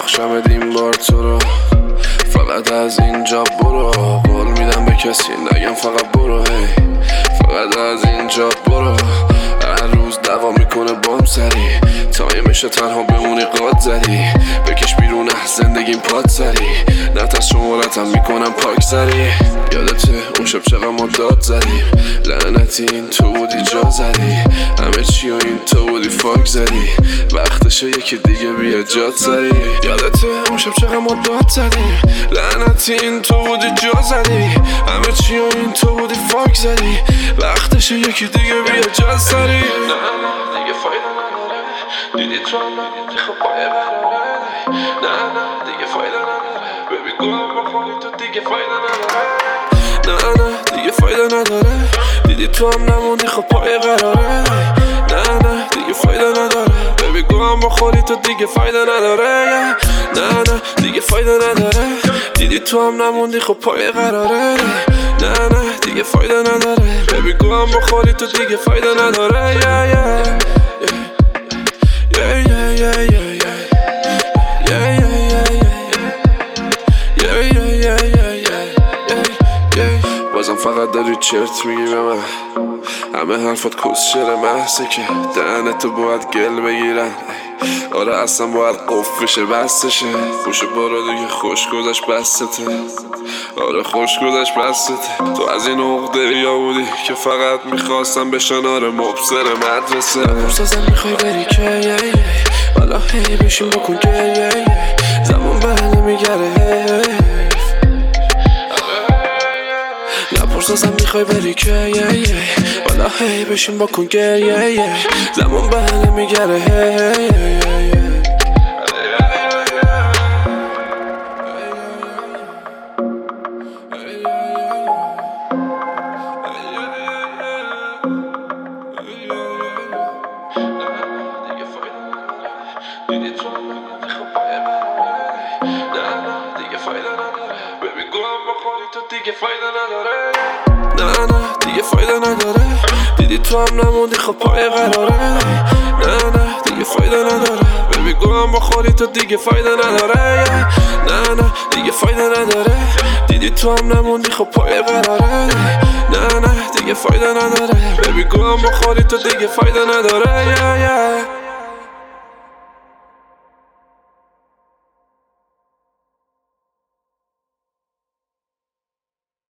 ببخشم این بار تو رو، فقط از اینجا برو. قول میدم به کسی نگم فقط برو، هی فقط از اینجا برو. هر روز دعوا میکنه بام سری، تایمشه تنها بمونی قاد زدی. بکش بیرون از زندگیم پاد سری، نتاز شمارتم میکنم پاک سری. یادته اون شب چقدر ما داد زدیم، لعنتی این تو بودی جا زدی. همه چی و این تو بودی فاک زدی، وقتشه یکی دیگه بیا جات سری. یادته اون شب چقدر ما داد زدیم، لعنتی این تو بودی جا زدی. همه چی و این تو بودی فاک زدی، وقتشه یکی دیگه بیا جات سری. نه دیگه فایده نداره، دیدی تو هم نموندی خب پای قراره. نه دیگه فایده نداره، ببی گوهم بخوری تو دیگه فایده نداره. نه دیگه فایده نداره، دیدی تو هم نموندی خب پای قراره. نه دیگه فایده نداره، ببی گوهم بخوری تو دیگه فایده نداره. نه دیگه فایده نداره، دیدی تو هم نموندی خب پای قراره. نه دیگه فایده نداره، ببی گوهم بخوری تو دیگه فایده نداره. بازم فقط داری چرت میگی به من، همه حرفات کسشره محصه که دهنتو باید گل بگیرن. آره اصلا باید قف بشه بستشه، خوشو بارا دیگه خوش گذشت بستته. آره خوش گذشت بستته. تو از این عقده یا بودی که فقط میخواستم بشن آره مبصر مدرسه. نپرس ازم میخوای بری که والا هی بشین بکن که زمان بله میگره. نپرس ازم میخوای بری که والا هی بشین بکن که زمان بله میگره. دیدی تو هم نموندی خب پای قراره. نه دیگه فایده نداره، ببی گوهم بخوری تو دیگه فایده نداره. نه دیگه فایده نداره، دیدی تو هم نموندی خب پای قراره. نه دیگه فایده نداره، ببی گوهم بخوری تو دیگه فایده نداره. نه دیگه فایده نداره، دیدی تو هم نموندی خب پای قراره. نه دیگه فایده نداره، ببی گوهم بخوری تو دیگه فایده نداره.